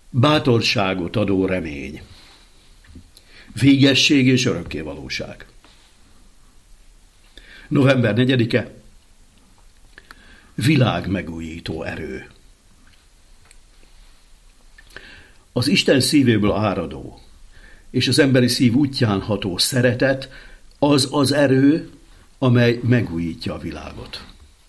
Bátorságot adó remény. Végesség és örökkévalóság. November 4-e. Világmegújító erő. Az Isten szívéből áradó és az emberi szív útján ható szeretet az az erő, amely megújítja a világot.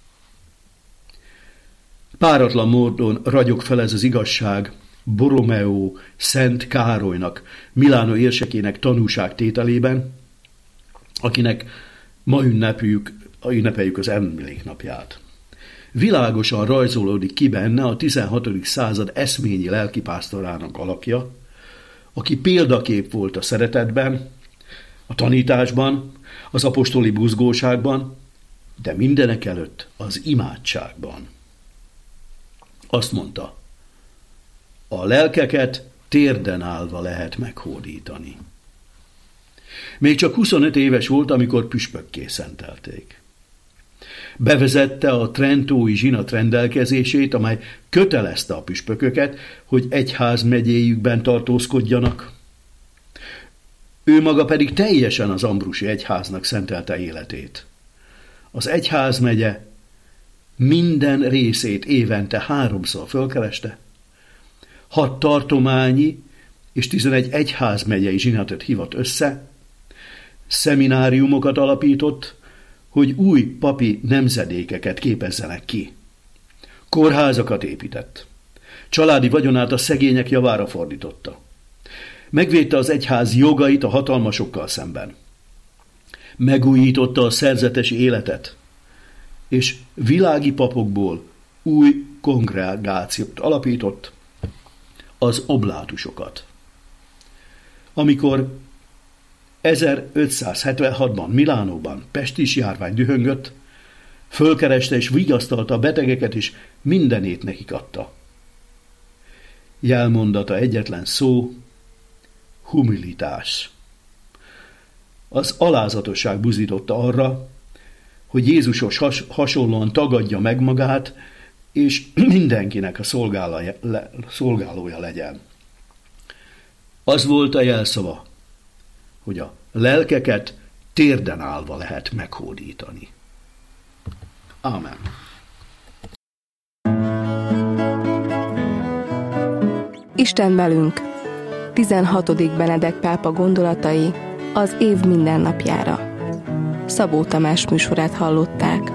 Páratlan módon ragyog fel ez az igazság Borromeó Szent Károlynak, Milánó érsekének tanúságtételében, akinek ma ünnepeljük az emléknapját. Világosan rajzolódik ki benne a 16. század eszményi lelkipásztorának alakja, aki példakép volt a szeretetben, a tanításban, az apostoli buzgóságban, de mindenek előtt az imádságban. Azt mondta, a lelkeket térden állva lehet meghódítani. Még csak 25 éves volt, amikor püspökké szentelték. Bevezette a trentói zsinat rendelkezését, amely kötelezte a püspököket, hogy egyházmegyéjükben tartózkodjanak. Ő maga pedig teljesen az ambrusi egyháznak szentelte életét. Az egyházmegye minden részét évente 3-szor fölkereste, 6 tartományi és 11 egyházmegyei zsinatot hívott össze, szemináriumokat alapított, hogy új papi nemzedékeket képezzenek ki. Kórházakat épített. Családi vagyonát a szegények javára fordította. Megvédte az egyház jogait a hatalmasokkal szemben. Megújította a szerzetes életet, és világi papokból új kongregációt alapított, az oblátusokat. Amikor 1576-ban Milánóban pestis járvány dühöngött, fölkereste és vigasztalta a betegeket, és mindenét nekik adta. Jelmondata egyetlen szó, humilitás. Az alázatosság buzdította arra, hogy Jézushoz hasonlóan tagadja meg magát, és mindenkinek a szolgálója legyen. Az volt a jelszava, hogy a lelkeket térden állva lehet meghódítani. Ámen. Isten velünk. 16. Benedek pápa gondolatai az év mindennapjára. Szabó Tamás műsorát hallották.